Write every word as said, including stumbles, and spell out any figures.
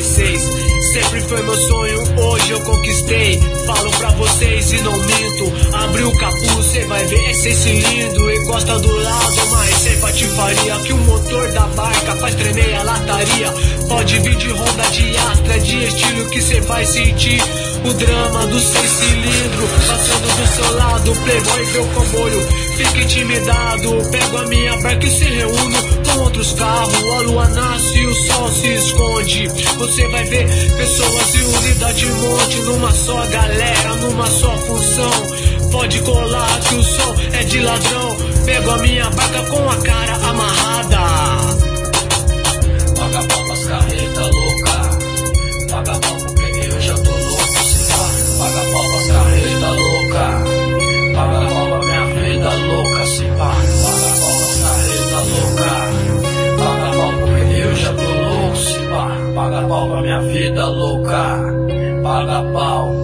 seis. Sempre foi meu sonho, hoje eu conquistei. Falo pra vocês e não minto. Abre o capuz, cê vai ver, é seis cilindro. E gosta do lado, mas cê patifaria que o motor da barca faz tremer a lataria. Pode vir de Honda, de Astra, de estilo que cê vai sentir o drama do seis cilindro. Passando do seu lado, playboy vê o comboio, fica intimidado. Pego a minha barca e se reúno com outros carros. A lua nasce e o sol se esconde. Você vai ver pessoas e unidade monte numa só galera, numa só função. Pode colar que o som é de ladrão. Pego a minha barca com a cara amarrada. Paga pau pras carreta louca. Paga pau porque eu já tô louco. Se pá, paga pau pras carreta louca. Paga pau pra minha vida louca. Se pá, paga pau pras carreta louca. Paga pau porque eu já tô louco. Se pá, paga pau pra minha vida louca. Paga pau.